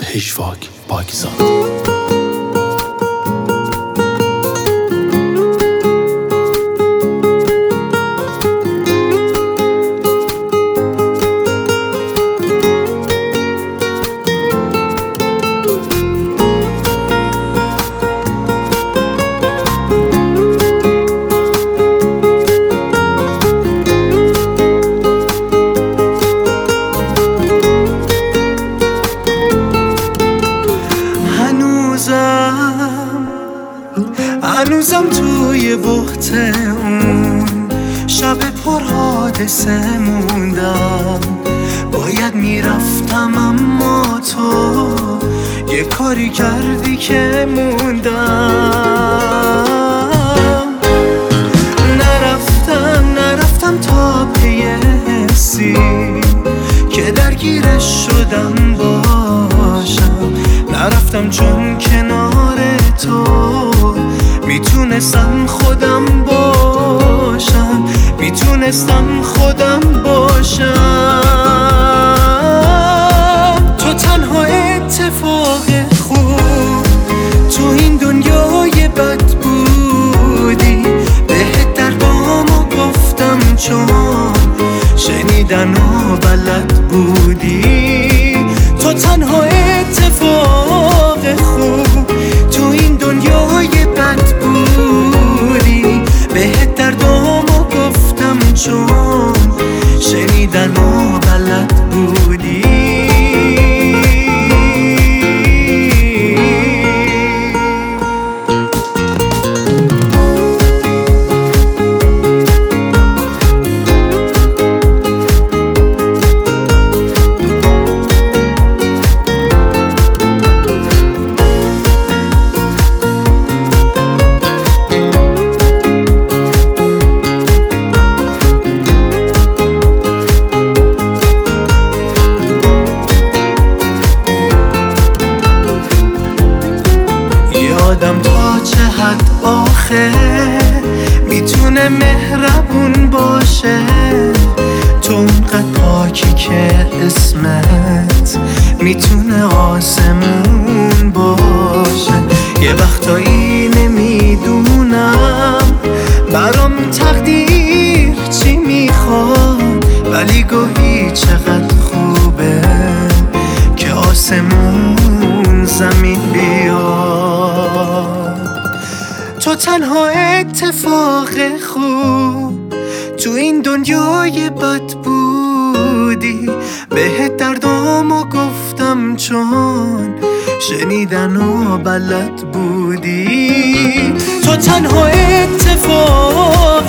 هشواک پاکزاد. هنوزم توی بحت اون شب پر حادثه موندم. باید میرفتم اما تو یه کاری کردی که موندم. نرفتم تا پی حسی که درگیرش شدم باشم. نرفتم چون کنار تو میتونستم خودم باشم، میتونستم خودم باشم. تو تنها اتفاق خوب تو این دنیای بد بودی. بهت دردامو گفتم چون شنیدن و بلد بودی. تو تنها اتفاق خوب تو این دنیای بد بودی. بهت دردامو گفتم چون شنیدن و بلد بودی. آدم تا چه حد آخه میتونه مهربون باشه؟ تو اونقدر پاکی که اسمت میتونه آسمون باشه. یه وقتایی نمیدونم برام تقدیر چی میخواد، ولی گاهی چقدر خوبه که آسمون زمین بیاد. تو تنها اتفاق خوب تو این دنیای بد بودی. بهت دردامو گفتم چون شنیدن و بلد بودی. تو تنها اتفاق